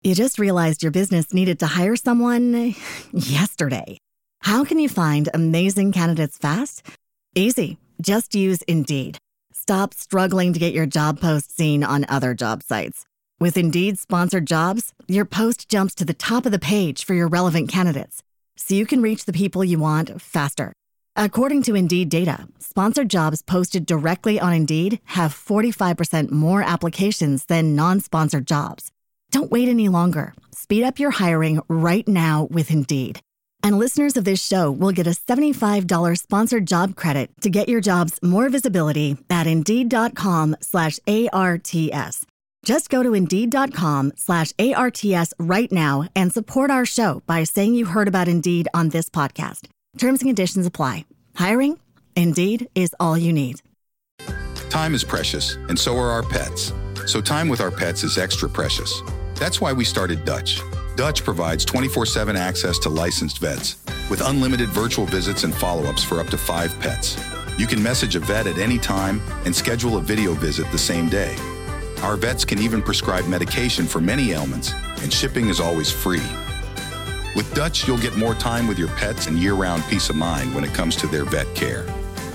You just realized your business needed to hire someone yesterday. How can you find amazing candidates fast? Easy. Just use Indeed. Stop struggling to get your job post seen on other job sites. With Indeed sponsored jobs, your post jumps to the top of the page for your relevant candidates, so you can reach the people you want faster. According to Indeed data, sponsored jobs posted directly on Indeed have 45% more applications than non-sponsored jobs. Don't wait any longer. Speed up your hiring right now with Indeed. And listeners of this show will get a $75 sponsored job credit to get your jobs more visibility at Indeed.com/ARTS. Just go to Indeed.com/ARTS right now and support our show by saying you heard about Indeed on this podcast. Terms and conditions apply. Hiring? Indeed is all you need. Time is precious, and so are our pets. So time with our pets is extra precious. That's why we started Dutch. Dutch provides 24/7 access to licensed vets with unlimited virtual visits and follow-ups for up to 5 pets. You can message a vet at any time and schedule a video visit the same day. Our vets can even prescribe medication for many ailments, and shipping is always free. With Dutch, you'll get more time with your pets and year-round peace of mind when it comes to their vet care.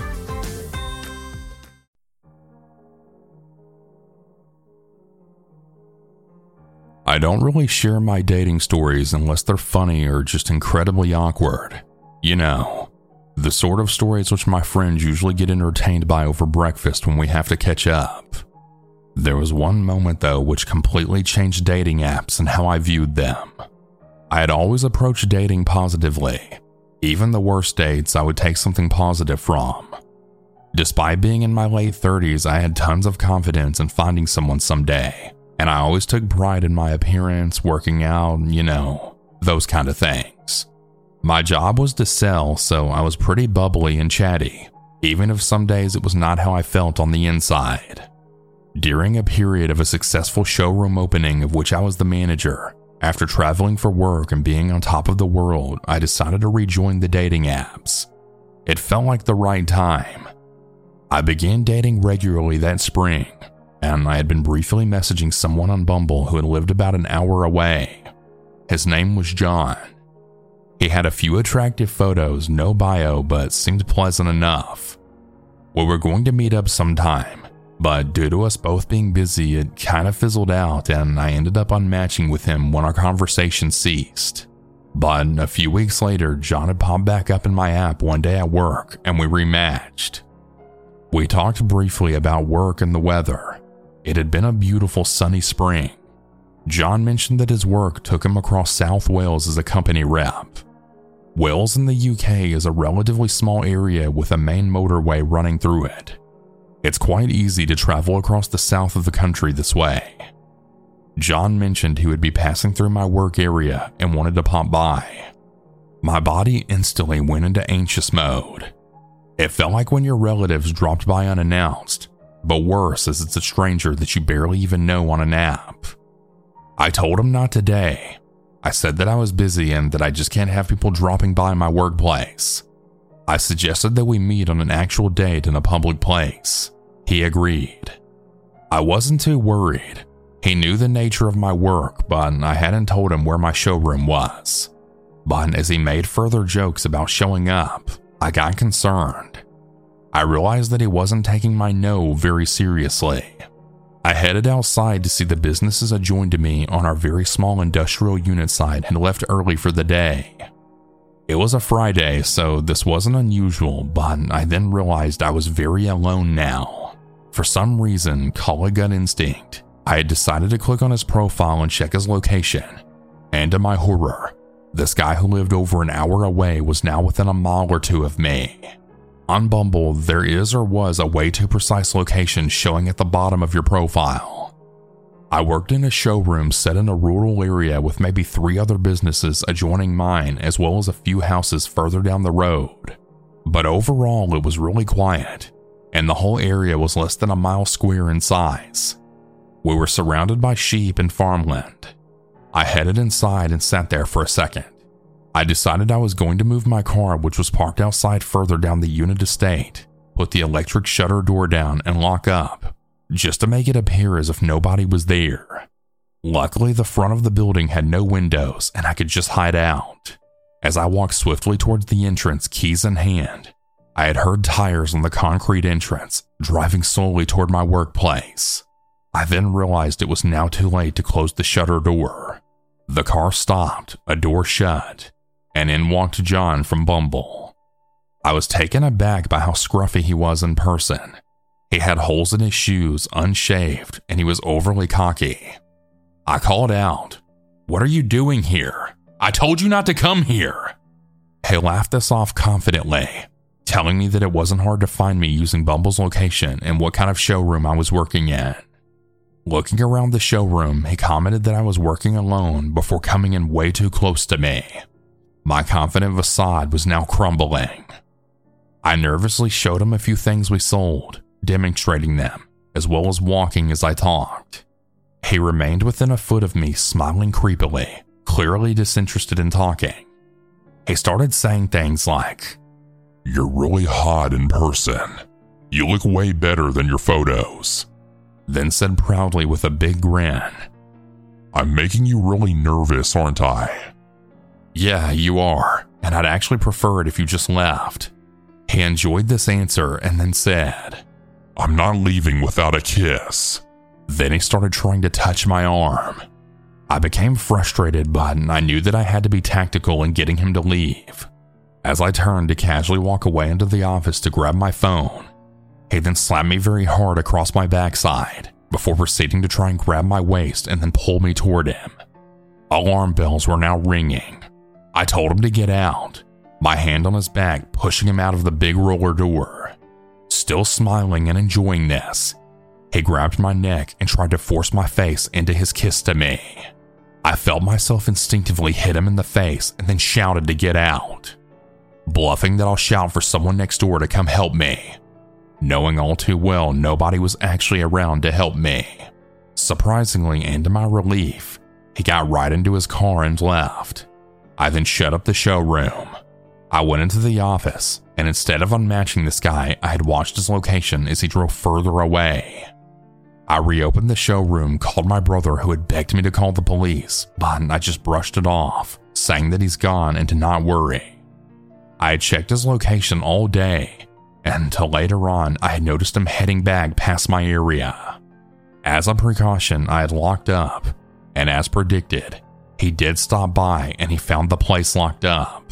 I don't really share my dating stories unless they're funny or just incredibly awkward. You know, the sort of stories which my friends usually get entertained by over breakfast when we have to catch up. There was one moment though which completely changed dating apps and how I viewed them. I had always approached dating positively. Even the worst dates I would take something positive from. Despite being in my late 30s, I had tons of confidence in finding someone someday. And I always took pride in my appearance, working out, you know, those kind of things. My job was to sell, so I was pretty bubbly and chatty, even if some days it was not how I felt on the inside. During a period of a successful showroom opening of which I was the manager, after traveling for work and being on top of the world, I decided to rejoin the dating apps. It felt like the right time. I began dating regularly that spring, and I had been briefly messaging someone on Bumble who had lived about an hour away. His name was John. He had a few attractive photos, no bio, but seemed pleasant enough. We were going to meet up sometime, but due to us both being busy, it kind of fizzled out and I ended up unmatching with him when our conversation ceased. But a few weeks later, John had popped back up in my app one day at work and we rematched. We talked briefly about work and the weather. It had been a beautiful sunny spring. John mentioned that his work took him across South Wales as a company rep. Wales in the UK is a relatively small area with a main motorway running through it. It's quite easy to travel across the south of the country this way. John mentioned he would be passing through my work area and wanted to pop by. My body instantly went into anxious mode. It felt like when your relatives dropped by unannounced, but worse as it's a stranger that you barely even know on an app. I told him not today. I said that I was busy and that I just can't have people dropping by my workplace. I suggested that we meet on an actual date in a public place. He agreed. I wasn't too worried. He knew the nature of my work, but I hadn't told him where my showroom was. But as he made further jokes about showing up, I got concerned. I realized that he wasn't taking my no very seriously. I headed outside to see the businesses adjoined to me on our very small industrial unit site had left early for the day. It was a Friday, so this wasn't unusual, but I then realized I was very alone now. For some reason, call it gut instinct, I had decided to click on his profile and check his location. And to my horror, this guy who lived over an hour away was now within a mile or two of me. On Bumble, there is or was a way too precise location showing at the bottom of your profile. I worked in a showroom set in a rural area with maybe 3 other businesses adjoining mine as well as a few houses further down the road. But overall, it was really quiet, and the whole area was less than a mile square in size. We were surrounded by sheep and farmland. I headed inside and sat there for a second. I decided I was going to move my car, which was parked outside further down the unit estate, put the electric shutter door down and lock up, just to make it appear as if nobody was there. Luckily, the front of the building had no windows and I could just hide out. As I walked swiftly towards the entrance, keys in hand, I had heard tires on the concrete entrance, driving slowly toward my workplace. I then realized it was now too late to close the shutter door. The car stopped, a door shut, and in walked John from Bumble. I was taken aback by how scruffy he was in person. He had holes in his shoes, unshaved, and he was overly cocky. I called out, "What are you doing here? I told you not to come here." He laughed us off confidently, telling me that it wasn't hard to find me using Bumble's location and what kind of showroom I was working in. Looking around the showroom, he commented that I was working alone before coming in way too close to me. My confident facade was now crumbling. I nervously showed him a few things we sold, demonstrating them, as well as walking as I talked. He remained within a foot of me, smiling creepily, clearly disinterested in talking. He started saying things like, "You're really hot in person. You look way better than your photos." Then said proudly with a big grin, "I'm making you really nervous, aren't I?" "Yeah, you are, and I'd actually prefer it if you just left." He enjoyed this answer and then said, "I'm not leaving without a kiss." Then he started trying to touch my arm. I became frustrated, but I knew that I had to be tactical in getting him to leave. As I turned to casually walk away into the office to grab my phone, he then slammed me very hard across my backside before proceeding to try and grab my waist and then pull me toward him. Alarm bells were now ringing. I told him to get out, my hand on his back pushing him out of the big roller door. Still smiling and enjoying this, he grabbed my neck and tried to force my face into his kiss to me. I felt myself instinctively hit him in the face and then shouted to get out, bluffing that I'll shout for someone next door to come help me, knowing all too well nobody was actually around to help me. Surprisingly, and to my relief, he got right into his car and left. I then shut up the showroom. I went into the office, and instead of unmatching this guy, I had watched his location as he drove further away. I reopened the showroom, called my brother who had begged me to call the police, but I just brushed it off, saying that he's gone and to not worry. I had checked his location all day, and until later on, I had noticed him heading back past my area. As a precaution, I had locked up, and as predicted, he did stop by and he found the place locked up.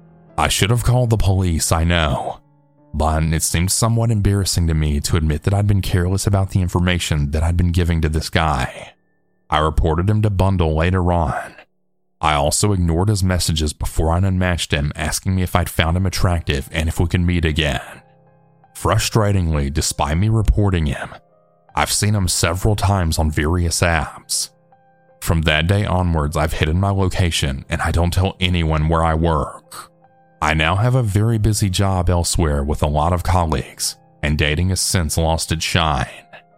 I should have called the police, I know, but it seemed somewhat embarrassing to me to admit that I'd been careless about the information that I'd been giving to this guy. I reported him to Bundle later on. I also ignored his messages before I unmatched him, asking me if I'd found him attractive and if we could meet again. Frustratingly, despite me reporting him, I've seen him several times on various apps. From that day onwards, I've hidden my location and I don't tell anyone where I work. I now have a very busy job elsewhere with a lot of colleagues, and dating has since lost its shine.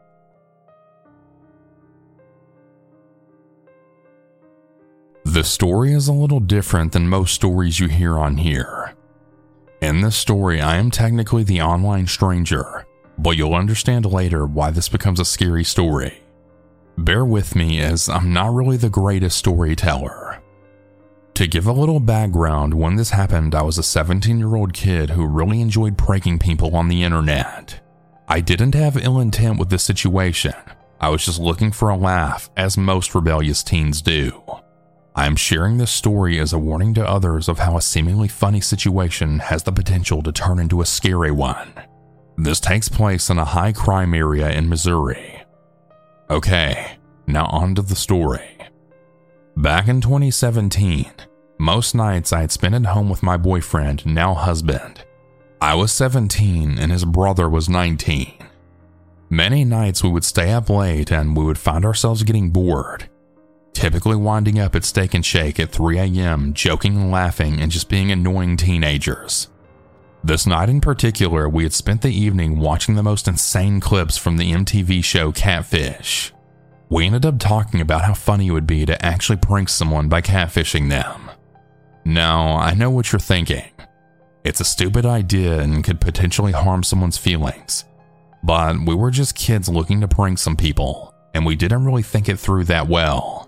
The story is a little different than most stories you hear on here. In this story, I am technically the online stranger, but you'll understand later why this becomes a scary story. Bear with me as I'm not really the greatest storyteller. To give a little background, when this happened, I was a 17-year-old kid who really enjoyed pranking people on the internet. I didn't have ill intent with this situation. I was just looking for a laugh, as most rebellious teens do. I am sharing this story as a warning to others of how a seemingly funny situation has the potential to turn into a scary one. This takes place in a high crime area in Missouri. Okay, now on to the story. Back in 2017, most nights I had spent at home with my boyfriend, now husband. I was 17 and his brother was 19. Many nights we would stay up late and we would find ourselves getting bored, typically winding up at Steak and Shake at 3 a.m., joking and laughing and just being annoying teenagers. This night in particular, we had spent the evening watching the most insane clips from the MTV show Catfish. We ended up talking about how funny it would be to actually prank someone by catfishing them. Now, I know what you're thinking. It's a stupid idea and could potentially harm someone's feelings. But we were just kids looking to prank some people, and we didn't really think it through that well.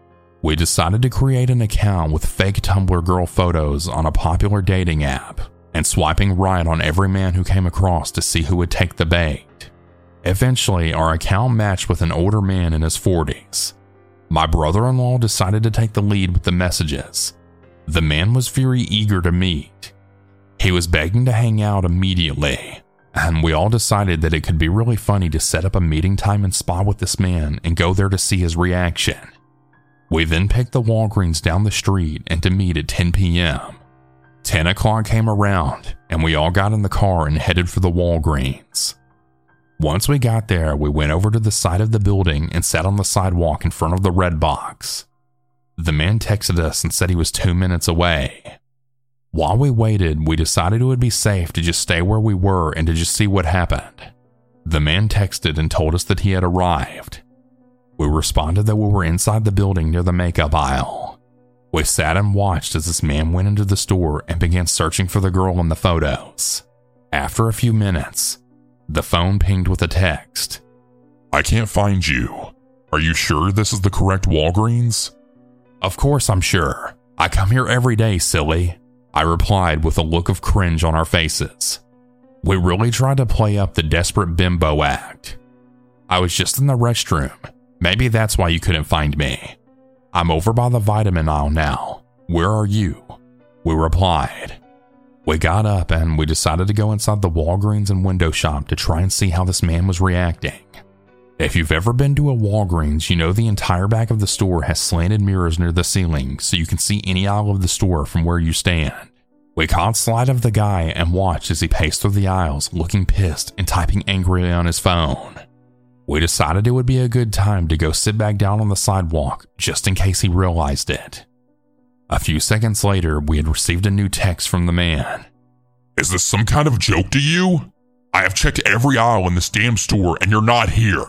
We decided to create an account with fake Tumblr girl photos on a popular dating app and swiping right on every man who came across to see who would take the bait. Eventually, our account matched with an older man in his 40s. My brother-in-law decided to take the lead with the messages. The man was very eager to meet. He was begging to hang out immediately, and we all decided that it could be really funny to set up a meeting time and spot with this man and go there to see his reaction. We then picked the Walgreens down the street and to meet at 10 p.m. 10 o'clock came around, and we all got in the car and headed for the Walgreens. Once we got there, we went over to the side of the building and sat on the sidewalk in front of the red box. The man texted us and said he was 2 minutes away. While we waited, we decided it would be safe to just stay where we were and to just see what happened. The man texted and told us that he had arrived. We responded that we were inside the building near the makeup aisle. We sat and watched as this man went into the store and began searching for the girl in the photos. After a few minutes, the phone pinged with a text. "I can't find you. Are you sure this is the correct Walgreens?" "Of course I'm sure. I come here every day, silly," I replied with a look of cringe on our faces. We really tried to play up the desperate bimbo act. "I was just in the restroom. Maybe that's why you couldn't find me. I'm over by the vitamin aisle now. Where are you?" we replied. We got up and we decided to go inside the Walgreens and window shop to try and see how this man was reacting. If you've ever been to a Walgreens, you know the entire back of the store has slanted mirrors near the ceiling so you can see any aisle of the store from where you stand. We caught sight of the guy and watched as he paced through the aisles looking pissed and typing angrily on his phone. We decided it would be a good time to go sit back down on the sidewalk just in case he realized it. A few seconds later, we had received a new text from the man. "Is this some kind of joke to you? I have checked every aisle in this damn store and you're not here."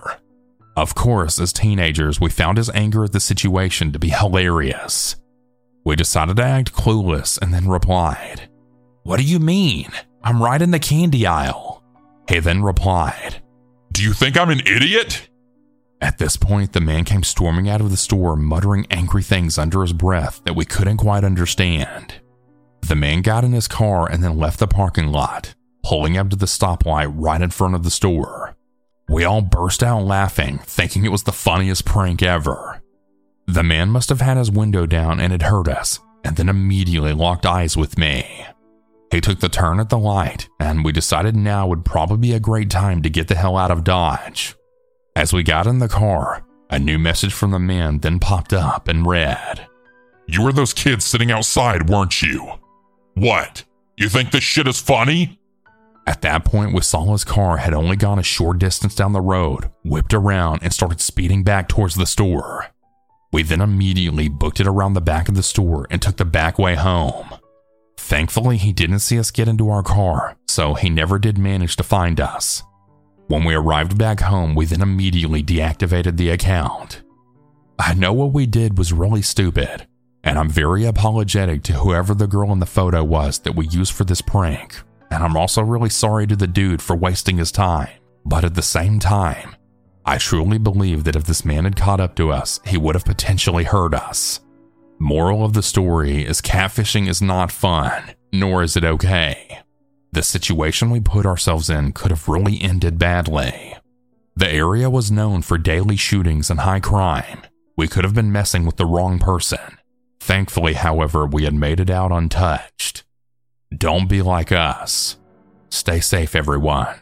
Of course, as teenagers, we found his anger at the situation to be hilarious. We decided to act clueless and then replied, "What do you mean? I'm right in the candy aisle." He then replied, "Do you think I'm an idiot?" At this point, the man came storming out of the store, muttering angry things under his breath that we couldn't quite understand. The man got in his car and then left the parking lot, pulling up to the stoplight right in front of the store. We all burst out laughing, thinking it was the funniest prank ever. The man must have had his window down and had heard us, and then immediately locked eyes with me. He took the turn at the light, and we decided now would probably be a great time to get the hell out of Dodge. As we got in the car, a new message from the man then popped up and read, "You were those kids sitting outside, weren't you? What? You think this shit is funny?" At that point, we saw his car had only gone a short distance down the road, whipped around, and started speeding back towards the store. We then immediately booked it around the back of the store and took the back way home. Thankfully, he didn't see us get into our car, so he never did manage to find us. When we arrived back home, we then immediately deactivated the account. I know what we did was really stupid, and I'm very apologetic to whoever the girl in the photo was that we used for this prank, and I'm also really sorry to the dude for wasting his time. But at the same time, I truly believe that if this man had caught up to us, he would have potentially hurt us. Moral of the story is catfishing is not fun, nor is it okay. The situation we put ourselves in could have really ended badly. The area was known for daily shootings and high crime. We could have been messing with the wrong person. Thankfully, however, we had made it out untouched. Don't be like us. Stay safe, everyone.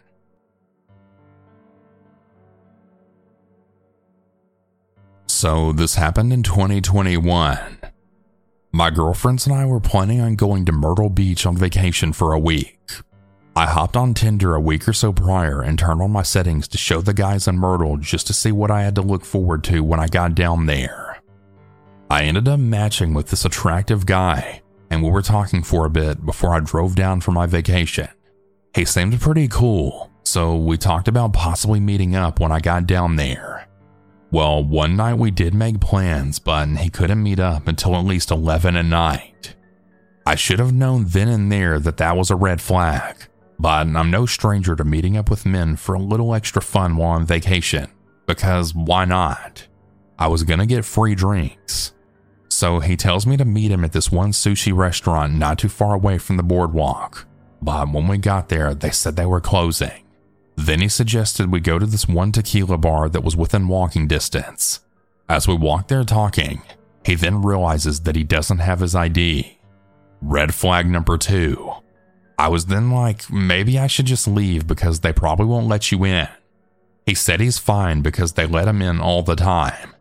So this happened in 2021. My girlfriends and I were planning on going to Myrtle Beach on vacation for a week. I hopped on Tinder a week or so prior and turned on my settings to show the guys in Myrtle just to see what I had to look forward to when I got down there. I ended up matching with this attractive guy, and we were talking for a bit before I drove down for my vacation. He seemed pretty cool, so we talked about possibly meeting up when I got down there. Well, one night we did make plans, but he couldn't meet up until at least 11 at night. I should have known then and there that that was a red flag, but I'm no stranger to meeting up with men for a little extra fun while on vacation, because why not? I was gonna get free drinks. So he tells me to meet him at this one sushi restaurant not too far away from the boardwalk. But when we got there, they said they were closing. Then he suggested we go to this one tequila bar that was within walking distance. As we walk there talking, he then realizes that he doesn't have his ID. Red flag number 2. I was then like, maybe I should just leave because they probably won't let you in. He said he's fine because they let him in all the time.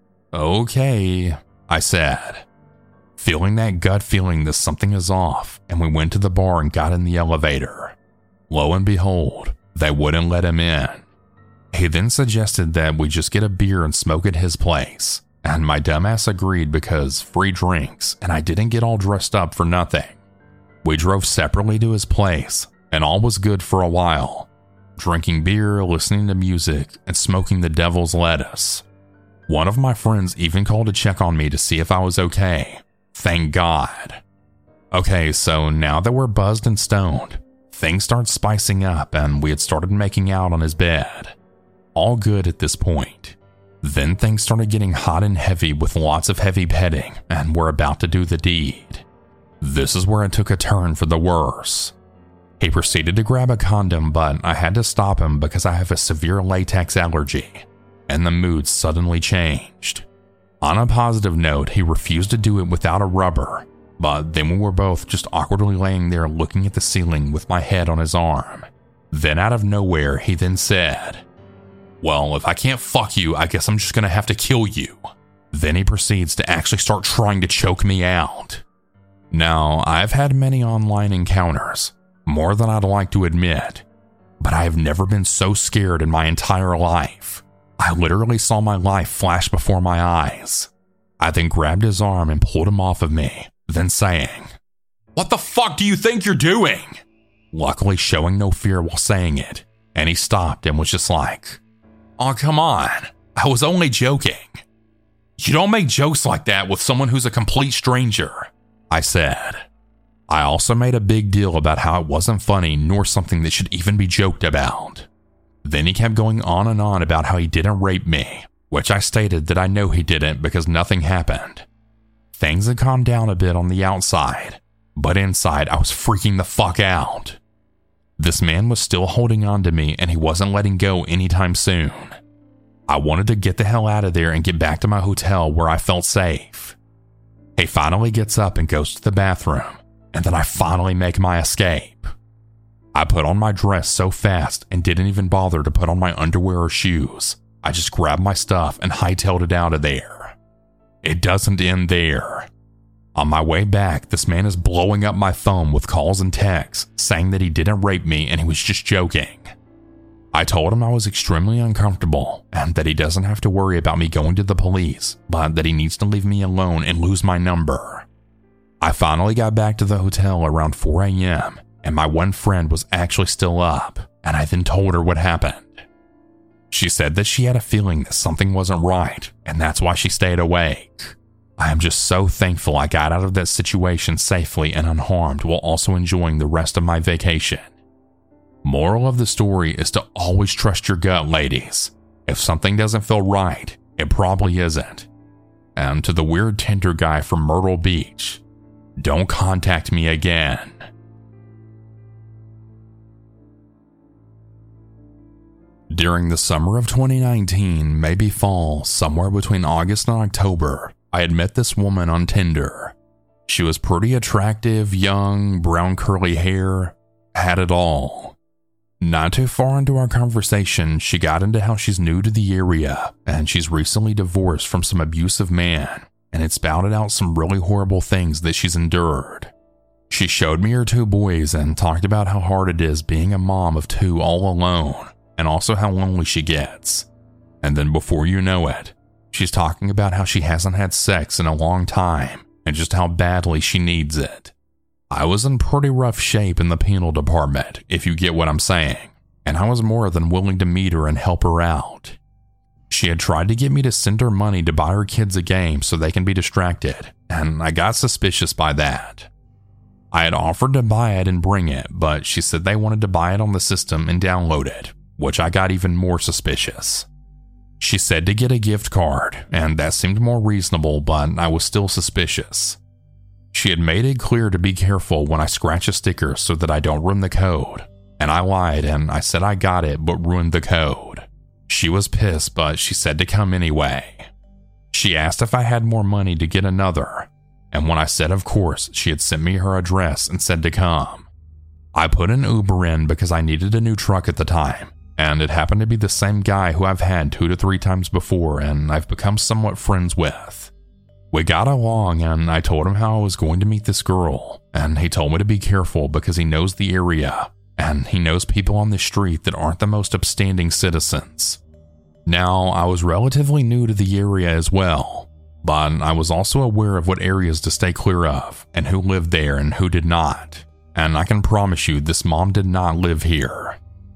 Okay, I said, feeling that gut feeling that something is off, and we went to the bar and got in the elevator. Lo and behold, they wouldn't let him in. He then suggested that we just get a beer and smoke at his place, and my dumbass agreed because free drinks, and I didn't get all dressed up for nothing. We drove separately to his place, and all was good for a while, drinking beer, listening to music, and smoking the devil's lettuce. One of my friends even called to check on me to see if I was okay. Thank God. Okay, so now that we're buzzed and stoned, things start spicing up and we had started making out on his bed. All good at this point. Then things started getting hot and heavy with lots of heavy petting, and we're about to do the deed. This is where it took a turn for the worse. He proceeded to grab a condom, but I had to stop him because I have a severe latex allergy, and the mood suddenly changed. On a positive note, he refused to do it without a rubber, but then we were both just awkwardly laying there looking at the ceiling with my head on his arm. Then out of nowhere, he then said, "Well, if I can't fuck you, I guess I'm just gonna have to kill you." Then he proceeds to actually start trying to choke me out. Now, I've had many online encounters, more than I'd like to admit, but I have never been so scared in my entire life. I literally saw my life flash before my eyes. I then grabbed his arm and pulled him off of me, then saying, "What the fuck do you think you're doing?" Luckily showing no fear while saying it, and he stopped and was just like, "Oh, come on, I was only joking. You don't make jokes like that with someone who's a complete stranger," I said. I also made a big deal about how it wasn't funny nor something that should even be joked about. Then he kept going on and on about how he didn't rape me, which I stated that I know he didn't because nothing happened. Things had calmed down a bit on the outside, but inside I was freaking the fuck out. This man was still holding on to me and he wasn't letting go anytime soon. I wanted to get the hell out of there and get back to my hotel where I felt safe. He finally gets up and goes to the bathroom, and then I finally make my escape. I put on my dress so fast and didn't even bother to put on my underwear or shoes. I just grabbed my stuff and hightailed it out of there. It doesn't end there. On my way back, this man is blowing up my phone with calls and texts saying that he didn't rape me and he was just joking. I told him I was extremely uncomfortable and that he doesn't have to worry about me going to the police, but that he needs to leave me alone and lose my number. I finally got back to the hotel around 4 a.m. and my one friend was actually still up, and I then told her what happened. She said that she had a feeling that something wasn't right, and that's why she stayed awake. I am just so thankful I got out of that situation safely and unharmed while also enjoying the rest of my vacation. Moral of the story is to always trust your gut, ladies. If something doesn't feel right, it probably isn't. And to the weird Tinder guy from Myrtle Beach, don't contact me again. During the summer of 2019, maybe fall, somewhere between August and October, I had met this woman on Tinder. She was pretty attractive, young, brown curly hair, had it all. Not too far into our conversation, she got into how she's new to the area and she's recently divorced from some abusive man, and it spouted out some really horrible things that she's endured. She showed me her 2 boys and talked about how hard it is being a mom of 2 all alone, and also how lonely she gets. And then before you know it, she's talking about how she hasn't had sex in a long time and just how badly she needs it. I was in pretty rough shape in the penal department, if you get what I'm saying, and I was more than willing to meet her and help her out. She had tried to get me to send her money to buy her kids a game so they can be distracted, and I got suspicious by that. I had offered to buy it and bring it, but she said they wanted to buy it on the system and download it, which I got even more suspicious. She said to get a gift card, and that seemed more reasonable, but I was still suspicious. She had made it clear to be careful when I scratch a sticker so that I don't ruin the code, and I lied and I said I got it but ruined the code. She was pissed, but she said to come anyway. She asked if I had more money to get another, and when I said of course, she had sent me her address and said to come. I put an Uber in because I needed a new truck at the time, and it happened to be the same guy who I've had 2 to 3 times before and I've become somewhat friends with. We got along and I told him how I was going to meet this girl, and he told me to be careful because he knows the area, and he knows people on the street that aren't the most upstanding citizens. Now, I was relatively new to the area as well, but I was also aware of what areas to stay clear of and who lived there and who did not, and I can promise you this mom did not live here.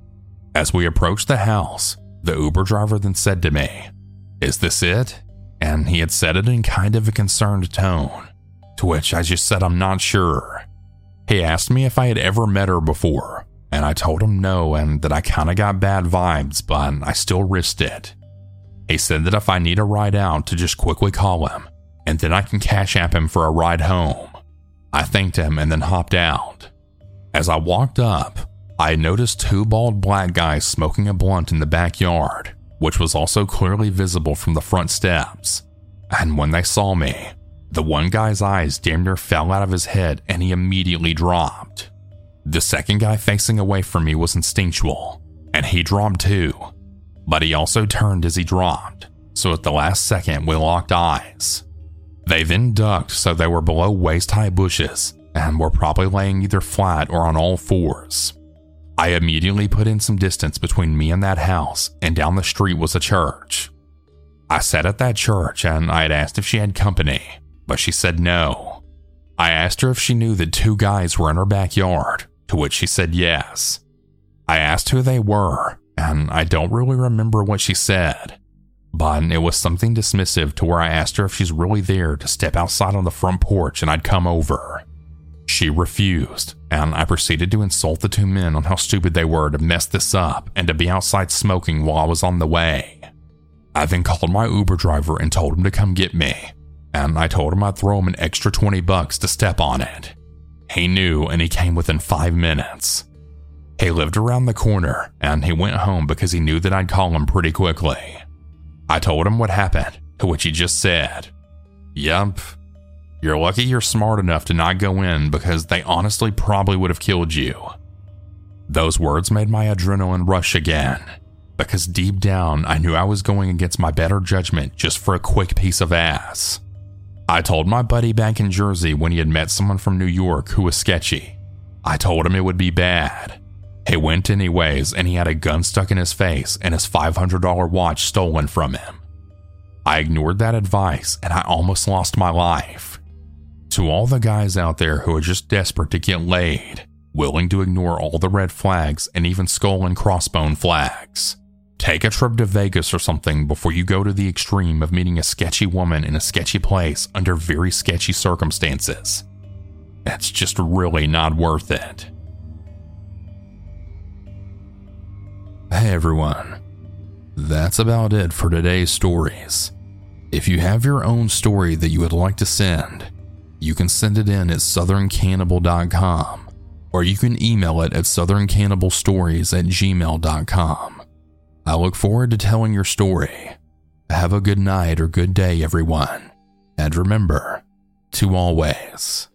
As we approached the house, the Uber driver then said to me, "Is this it?" And he had said it in kind of a concerned tone, to which I just said I'm not sure. He asked me if I had ever met her before, and I told him no and that I kinda got bad vibes, but I still risked it. He said that if I need a ride out to just quickly call him, and then I can cash app him for a ride home. I thanked him and then hopped out. As I walked up, I noticed 2 bald black guys smoking a blunt in the backyard, which was also clearly visible from the front steps. And when they saw me, the one guy's eyes damn near fell out of his head and he immediately dropped. The second guy facing away from me was instinctual, and he dropped too, but he also turned as he dropped, so at the last second we locked eyes. They then ducked so they were below waist-high bushes and were probably laying either flat or on all fours. I immediately put in some distance between me and that house, and down the street was a church. I sat at that church and I had asked if she had company, but she said no. I asked her if she knew that 2 guys were in her backyard, to which she said yes. I asked who they were, and I don't really remember what she said, but it was something dismissive to where I asked her if she's really there to step outside on the front porch and I'd come over. She refused, and I proceeded to insult the 2 men on how stupid they were to mess this up and to be outside smoking while I was on the way. I then called my Uber driver and told him to come get me, and I told him I'd throw him an extra $20 to step on it. He knew, and he came within 5 minutes. He lived around the corner, and he went home because he knew that I'd call him pretty quickly. I told him what happened, to which he just said, "Yup. You're lucky you're smart enough to not go in because they honestly probably would have killed you." Those words made my adrenaline rush again, because deep down I knew I was going against my better judgment just for a quick piece of ass. I told my buddy back in Jersey when he had met someone from New York who was sketchy. I told him it would be bad. He went anyways, and he had a gun stuck in his face and his $500 watch stolen from him. I ignored that advice and I almost lost my life. To all the guys out there who are just desperate to get laid, willing to ignore all the red flags and even skull and crossbone flags, take a trip to Vegas or something before you go to the extreme of meeting a sketchy woman in a sketchy place under very sketchy circumstances. It's just really not worth it. Hey everyone, that's about it for today's stories. If you have your own story that you would like to send, you can send it in at southerncannibal.com, or you can email it at southerncannibalstories@gmail.com. I look forward to telling your story. Have a good night or good day, everyone. And remember to always